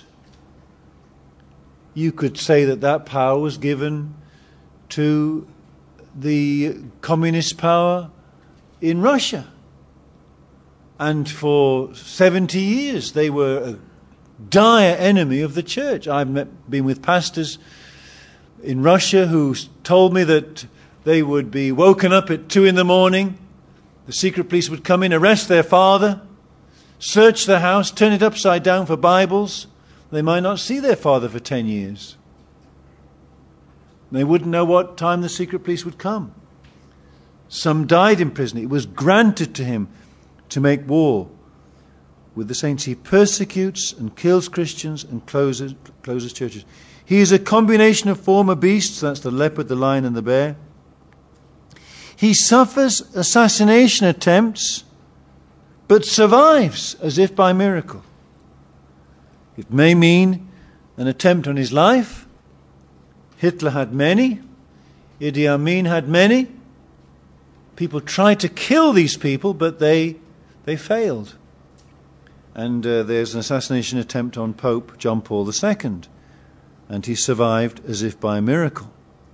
[SPEAKER 1] You could say that power was given to the communist power in Russia. And for 70 years they were a dire enemy of the church. I've been with pastors in Russia who told me that They would be woken up at 2 a.m. The secret police would come in, arrest their father, search the house, turn it upside down for Bibles. They might not see their father for 10 years. They wouldn't know what time the secret police would come. Some died in prison. It was granted to him to make war with the saints. He persecutes and kills Christians and closes churches. He is a combination of former beasts, that's the leopard, the lion and the bear. He suffers assassination attempts, but survives as if by miracle. It may mean an attempt on his life. Hitler had many. Idi Amin had many. People tried to kill these people, but they failed. And there's an assassination attempt on Pope John Paul II. And he survived as if by a miracle.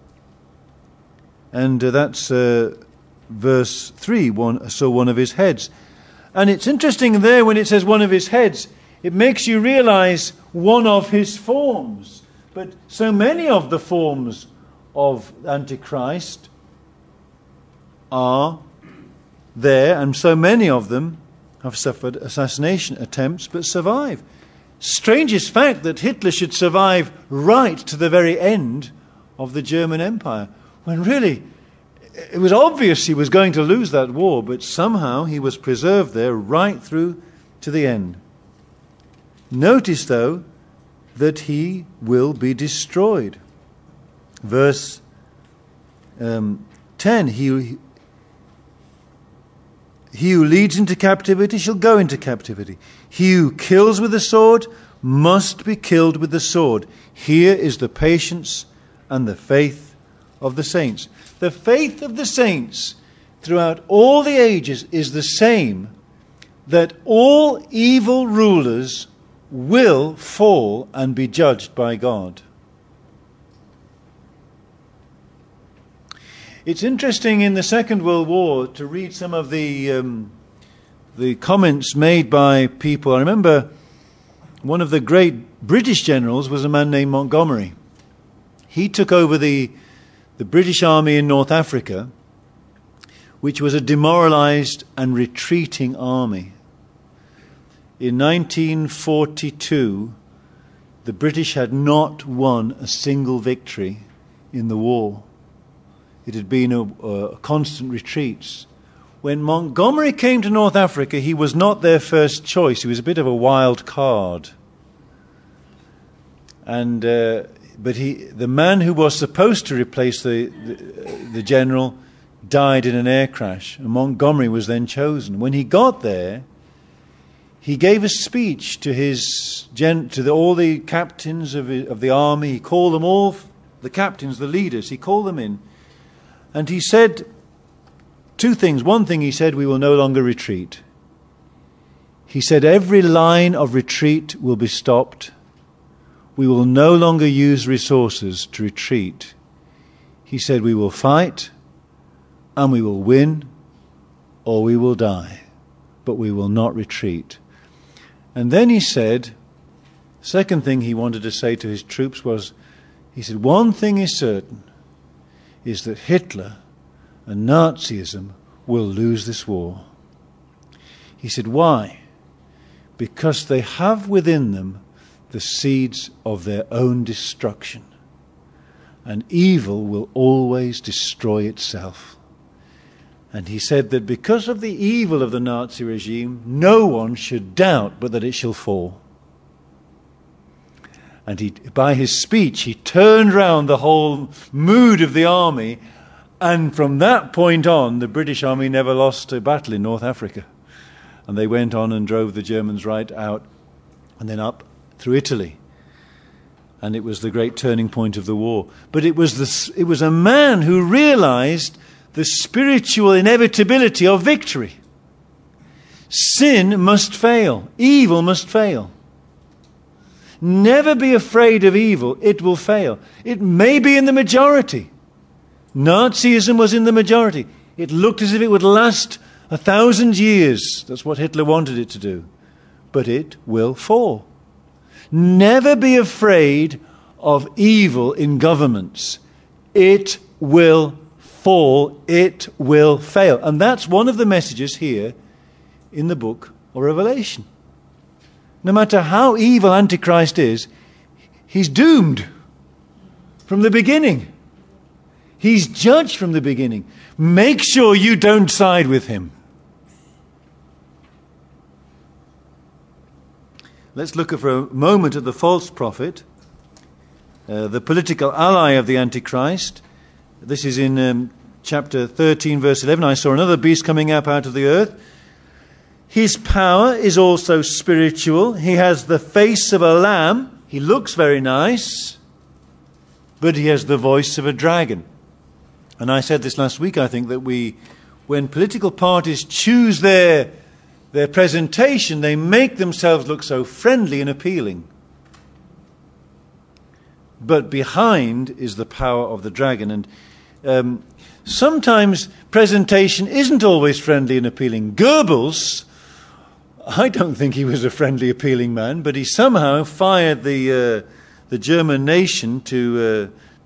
[SPEAKER 1] And that's verse 3, one of his heads. And it's interesting there when it says one of his heads, it makes you realize one of his forms. But so many of the forms of Antichrist are there, and so many of them have suffered assassination attempts but survive. Strangest fact that Hitler should survive right to the very end of the German Empire, when really it was obvious he was going to lose that war, but somehow he was preserved there right through to the end. Notice, though, that he will be destroyed. Verse 10, he who leads into captivity shall go into captivity. He who kills with the sword must be killed with the sword. Here is the patience and the faith of the saints. The faith of the saints throughout all the ages is the same, that all evil rulers will fall and be judged by God. It's interesting in the Second World War to read some of the comments made by people. I remember one of the great British generals was a man named Montgomery. He took over the British Army in North Africa, which was a demoralized and retreating army. In 1942, the British had not won a single victory in the war. It had been a constant retreats. When Montgomery came to North Africa, he was not their first choice. He was a bit of a wild card. And but the man who was supposed to replace the general died in an air crash, and Montgomery was then chosen. When he got there, he gave a speech to all the captains of the army. He called them all, the captains, the leaders. He called them in. And he said two things. One thing he said, we will no longer retreat. He said every line of retreat will be stopped. We will no longer use resources to retreat. He said we will fight and we will win or we will die, but we will not retreat. And then he said, second thing he wanted to say to his troops was, he said, one thing is certain, is that Hitler and Nazism will lose this war. He said, why? Because they have within them the seeds of their own destruction. And evil will always destroy itself. And he said that because of the evil of the Nazi regime, no one should doubt but that it shall fall. And by his speech, he turned round the whole mood of the army. And from that point on, the British army never lost a battle in North Africa. And they went on and drove the Germans right out and then up through Italy. And it was the great turning point of the war. But it was a man who realized the spiritual inevitability of victory. Sin must fail. Evil must fail. Never be afraid of evil. It will fail. It may be in the majority. Nazism was in the majority. It looked as if it would last 1,000 years. That's what Hitler wanted it to do. But it will fall. Never be afraid of evil in governments. It will fall, it will fail. And that's one of the messages here in the book of Revelation. No matter how evil Antichrist is, he's doomed from the beginning. He's judged from the beginning. Make sure you don't side with him. Let's look for a moment at the false prophet, the political ally of the Antichrist. This is in chapter 13, verse 11. I saw another beast coming up out of the earth. His power is also spiritual. He has the face of a lamb. He looks very nice, but he has the voice of a dragon. And I said this last week, I think, that when political parties choose their presentation, they make themselves look so friendly and appealing. But behind is the power of the dragon. And sometimes presentation isn't always friendly and appealing. Goebbels, I don't think he was a friendly, appealing man, but he somehow fired the German nation to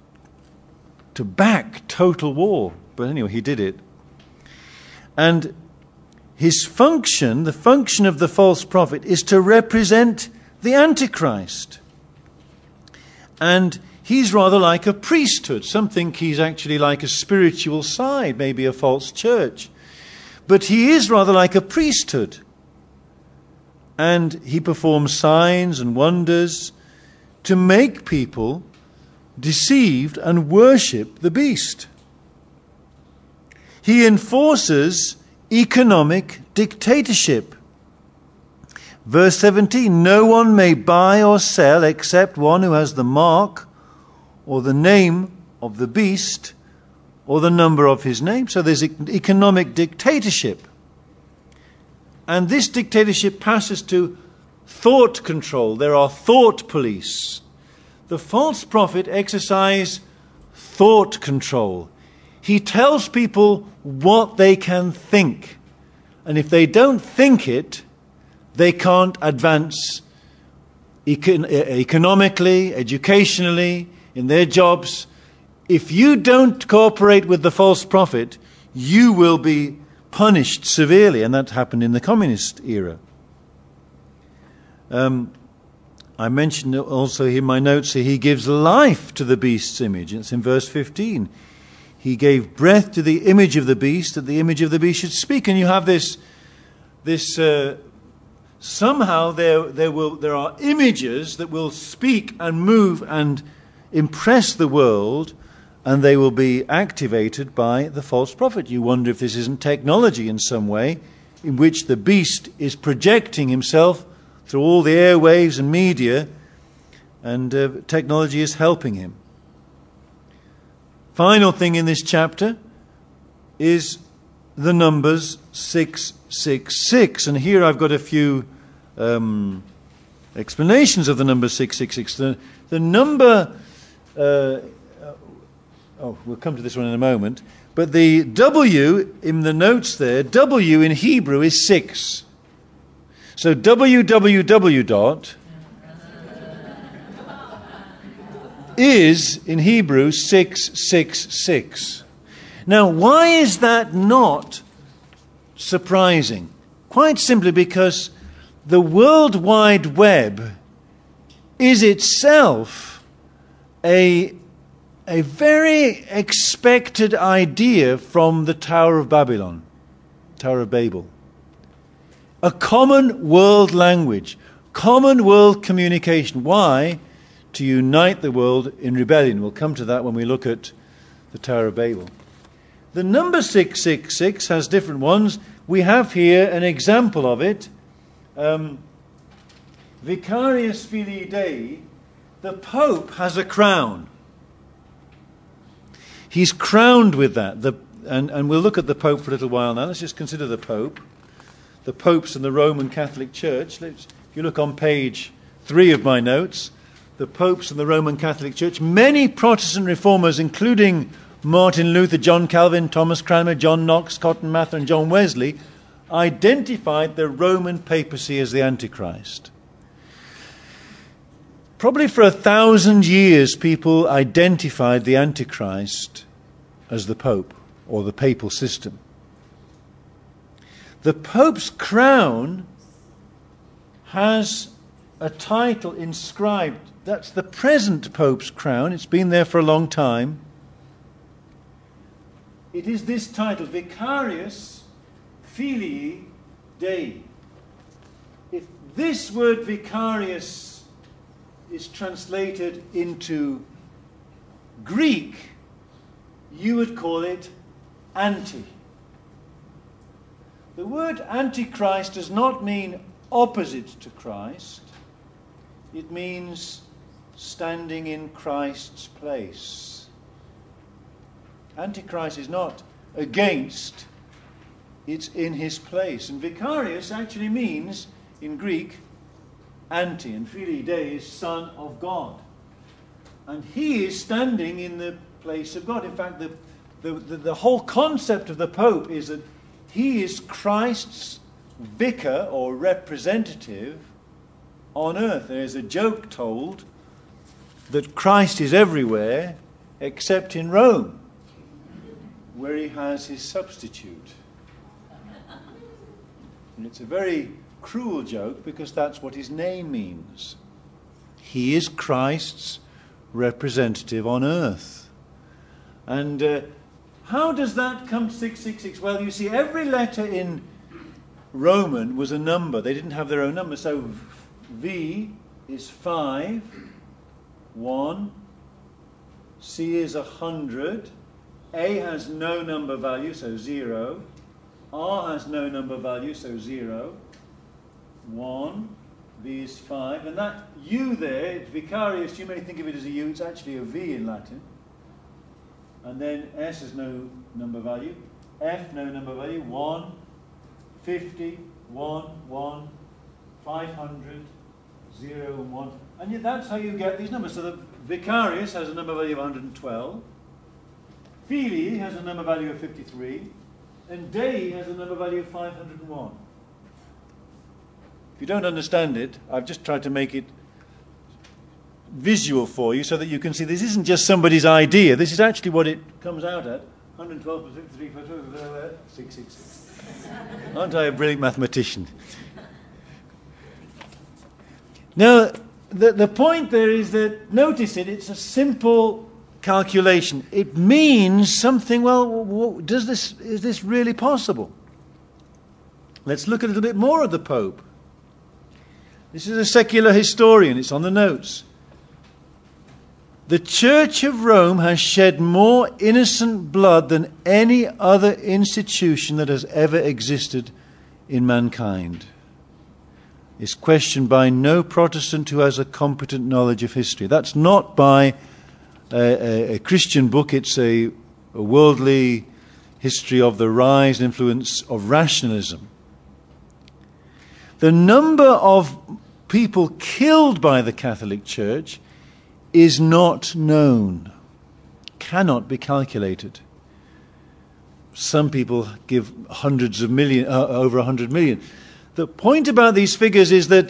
[SPEAKER 1] back total war. But anyway, he did it. And his function, the function of the false prophet, is to represent the Antichrist. And he's rather like a priesthood. Some think he's actually like a spiritual side, maybe a false church. But he is rather like a priesthood. And he performs signs and wonders to make people deceived and worship the beast. He enforces economic dictatorship. Verse 17, no one may buy or sell except one who has the mark or the name of the beast or the number of his name. So there's economic dictatorship. And this dictatorship passes to thought control. There are thought police. The false prophet exercises thought control. He tells people what they can think. And if they don't think it, they can't advance economically, educationally, in their jobs. If you don't cooperate with the false prophet, you will be punished severely. And that happened in the communist era. I mentioned also in my notes here, he gives life to the beast's image. It's in verse 15. He gave breath to the image of the beast, that the image of the beast should speak. And you have this somehow there are images that will speak and move and impress the world, and they will be activated by the false prophet. You wonder if this isn't technology in some way, in which the beast is projecting himself through all the airwaves and media, and technology is helping him. Final thing in this chapter is the numbers 666. And here I've got a few explanations of the number 666. The number, we'll come to this one in a moment, but the W in the notes there, W in Hebrew is 6. So www dot is in Hebrew 666. Now, why is that not surprising? Quite simply because the World Wide Web is itself a very expected idea from the Tower of Babylon, Tower of Babel. A common world language, common world communication. Why? To unite the world in rebellion. We'll come to that when we look at the Tower of Babel. The number 666 has different ones. We have here an example of it. Vicarius Filii Dei, the Pope has a crown. He's crowned with that. And we'll look at the Pope for a little while now. Let's just consider the Pope. The popes in the Roman Catholic Church. If you look on page 3 of my notes, the popes in the Roman Catholic Church, many Protestant reformers, including Martin Luther, John Calvin, Thomas Cranmer, John Knox, Cotton Mather, and John Wesley, identified the Roman papacy as the Antichrist. Probably for 1,000 years, people identified the Antichrist as the Pope. or the papal system. The Pope's crown has a title inscribed. That's the present Pope's crown. It's been there for a long time. It is this title, Vicarius Filii Dei. If this word vicarius is translated into Greek, you would call it anti. The word Antichrist does not mean opposite to Christ. It means standing in Christ's place. Antichrist is not against, it's in his place. And vicarius actually means, in Greek, anti, and Filii Dei is son of God. And he is standing in the place of God. In fact, the whole concept of the Pope is that he is Christ's vicar or representative on earth. There is a joke told that Christ is everywhere except in Rome, where he has his substitute. And it's a very cruel joke because that's what his name means. He is Christ's representative on earth. And how does that come to 666? Well, you see, every letter in Roman was a number. They didn't have their own number. So V is 5, 1. C is 100. A has no number value, so 0. R has no number value, so 0. 1. V is 5. And that U there, vicarius, you may think of it as a U. It's actually a V in Latin. And then S has no number value. F, no number value. 1, 50, 1, 1, 500, 0, and 1. And yet that's how you get these numbers. So the vicarius has a number value of 112. Filii has a number value of 53. And Dei has a number value of 501. If you don't understand it, I've just tried to make it visual for you so that you can see this isn't just somebody's idea. This is actually what it comes out at. 112 plus 53 plus 666. Aren't I a brilliant mathematician? Now, the point there is that, notice it's a simple calculation. It means something, well, is this really possible? Let's look a little bit more at the Pope. This is a secular historian. It's on the notes. The Church of Rome has shed more innocent blood than any other institution that has ever existed in mankind. It's questioned by no Protestant who has a competent knowledge of history. That's not by a Christian book. It's a worldly history of the rise and influence of rationalism. The number of people killed by the Catholic Church is not known, cannot be calculated. Some people give hundreds of million, over 100 million. The point about these figures is that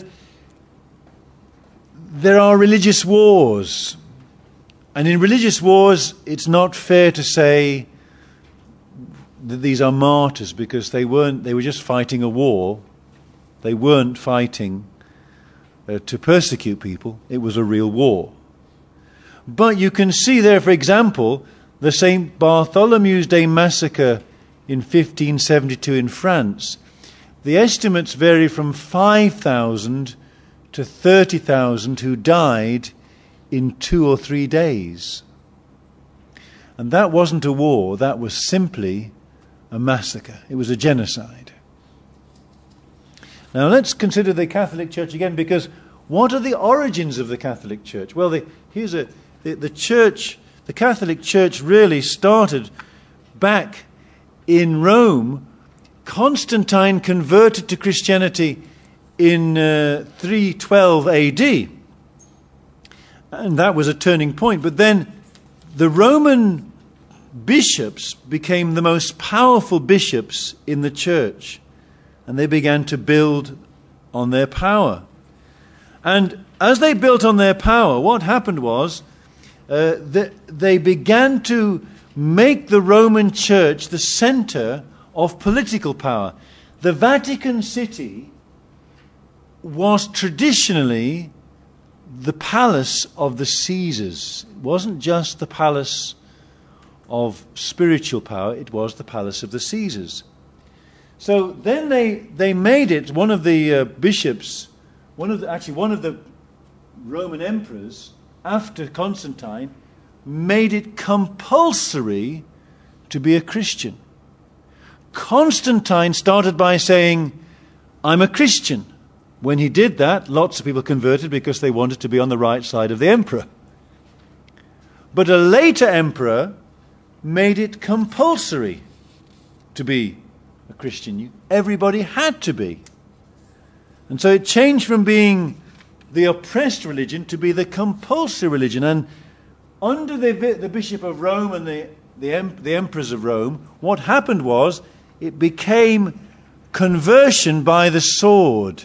[SPEAKER 1] there are religious wars. And in religious wars, it's not fair to say that these are martyrs because they were just fighting a war. They weren't fighting to persecute people. It was a real war. But you can see there, for example, the St. Bartholomew's Day massacre in 1572 in France. The estimates vary from 5,000 to 30,000 who died in 2 or 3 days. And that wasn't a war, that was simply a massacre. It was a genocide. Now let's consider the Catholic Church again, because what are the origins of the Catholic Church? Well, the Church, the Catholic Church really started back in Rome. Constantine converted to Christianity in 312 AD. And that was a turning point. But then the Roman bishops became the most powerful bishops in the church. And they began to build on their power. And as they built on their power, what happened was they began to make the Roman Church the center of political power. The Vatican City was traditionally the palace of the Caesars. It wasn't just the palace of spiritual power, it was the palace of the Caesars. So then they made it, one of the bishops, one of the Roman emperors, after Constantine, made it compulsory to be a Christian. Constantine started by saying, I'm a Christian. When he did that, lots of people converted because they wanted to be on the right side of the emperor. But a later emperor made it compulsory to be a Christian. Everybody had to be. And so it changed from being the oppressed religion to be the compulsory religion. And under the Bishop of Rome and the emperors of Rome, what happened was it became conversion by the sword.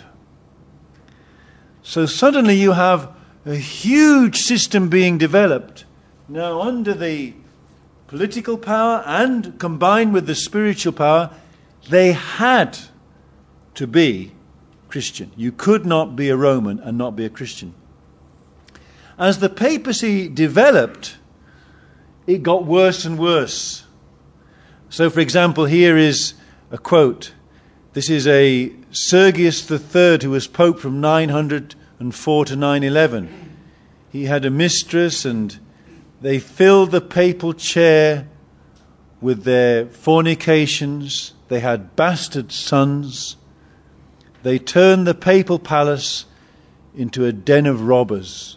[SPEAKER 1] So suddenly you have a huge system being developed now under the political power and combined with the spiritual power. They had to be Christian. You could not be a Roman and not be a Christian. As the papacy developed, it got worse and worse. So, for example, here is a quote. This is a Sergius III, who was pope from 904 to 911. He had a mistress, and they filled the papal chair with their fornications. They had bastard sons. They turned the papal palace into a den of robbers.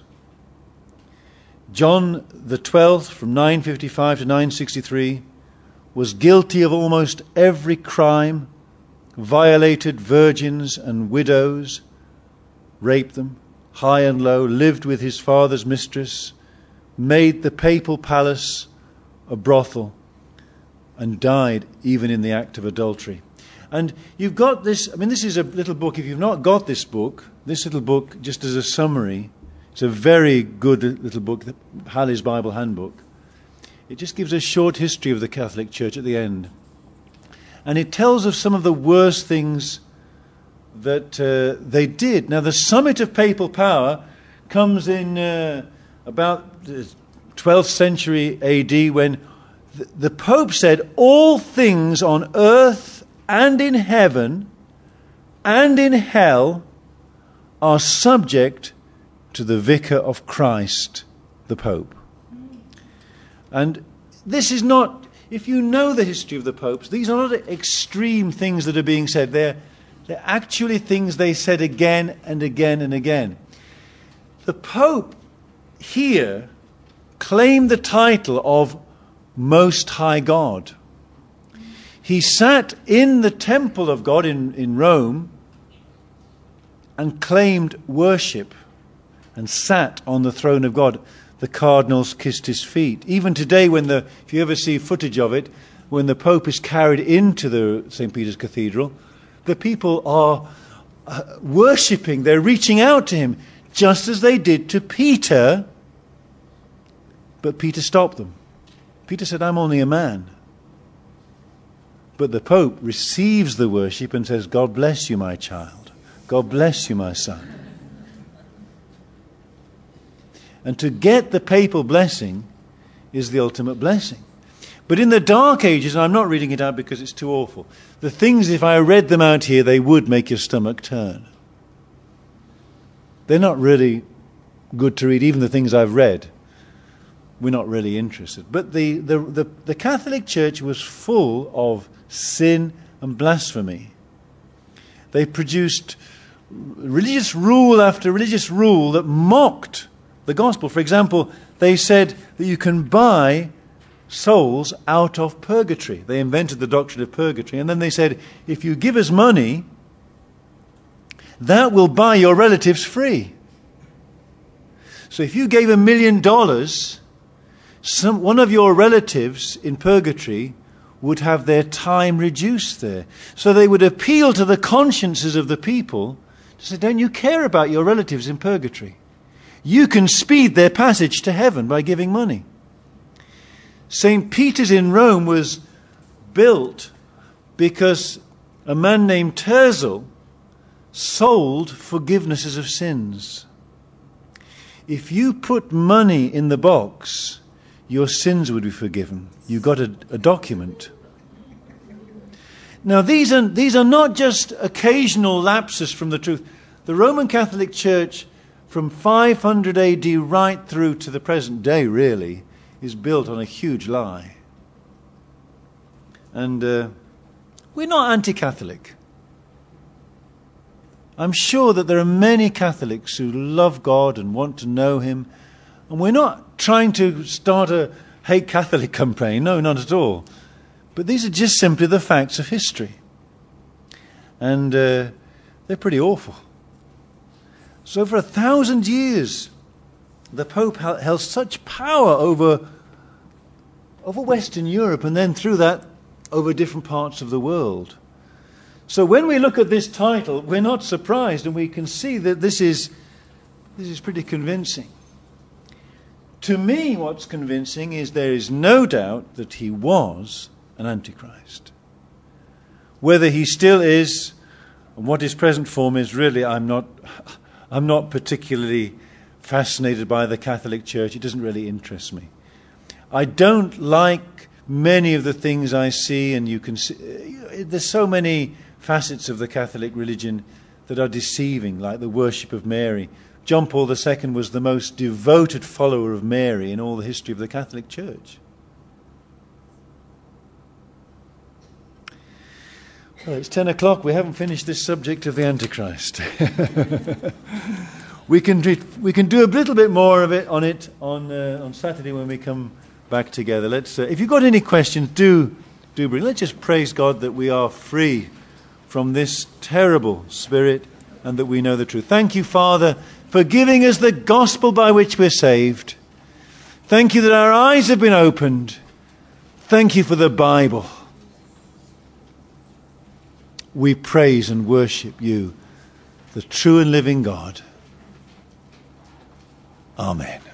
[SPEAKER 1] John the 12th, from 955 to 963, was guilty of almost every crime, violated virgins and widows, raped them, high and low, lived with his father's mistress, made the papal palace a brothel, and died even in the act of adultery. And you've got this, this is a little book. If you've not got this little book, just as a summary, it's a very good little book, Halley's Bible Handbook. It just gives a short history of the Catholic Church at the end. And it tells of some of the worst things that they did. Now, the summit of papal power comes in about the 12th century AD, when the Pope said, all things on earth and in heaven and in hell are subject to the Vicar of Christ, the Pope. And this is not, if you know the history of the popes, these are not extreme things that are being said. They're actually things they said again and again and again. The Pope here claimed the title of Most High God. He sat in the temple of God in Rome and claimed worship and sat on the throne of God. The cardinals kissed his feet. Even today, if you ever see footage of it, when the Pope is carried into the St. Peter's Cathedral, the people are worshipping, they're reaching out to him, just as they did to Peter. But Peter stopped them. Peter said, I'm only a man. But the Pope receives the worship and says, God bless you, my child. God bless you, my son. And to get the papal blessing is the ultimate blessing. But in the Dark Ages, and I'm not reading it out because it's too awful, the things, if I read them out here, they would make your stomach turn. They're not really good to read, even the things I've read. We're not really interested. But the Catholic Church was full of sin and blasphemy. They produced religious rule after religious rule that mocked the gospel. For example, they said that you can buy souls out of purgatory. They invented the doctrine of purgatory. And then they said, if you give us money, that will buy your relatives free. So if you gave $1 million, one of your relatives in purgatory would have their time reduced there. So they would appeal to the consciences of the people to say, don't you care about your relatives in purgatory? You can speed their passage to heaven by giving money. St. Peter's in Rome was built because a man named Terzel sold forgivenesses of sins. If you put money in the box, your sins would be forgiven. You got a document. Now, these are not just occasional lapses from the truth. The Roman Catholic Church, from 500 AD right through to the present day, really, is built on a huge lie. And we're not anti-Catholic. I'm sure that there are many Catholics who love God and want to know Him. And we're not trying to start a hate Catholic campaign. No, not at all. But these are just simply the facts of history. And they're pretty awful. So for 1,000 years, the Pope held such power over Western Europe, and then through that over different parts of the world. So when we look at this title, we're not surprised, and we can see that this is pretty convincing. To me, what's convincing is there is no doubt that he was an Antichrist. Whether he still is, and what his present form is, really, I'm not particularly fascinated by the Catholic Church. It doesn't really interest me. I don't like many of the things I see, and you can see there's so many facets of the Catholic religion that are deceiving, like the worship of Mary. John Paul II was the most devoted follower of Mary in all the history of the Catholic Church. Well, it's 10 o'clock. We haven't finished this subject of the Antichrist. We can do a little bit more of it on Saturday when we come back together. Let's. If you've got any questions, do bring. Let's just praise God that we are free from this terrible spirit and that we know the truth. Thank you, Father, for giving us the gospel by which we're saved. Thank you that our eyes have been opened. Thank you for the Bible. We praise and worship you, the true and living God. Amen.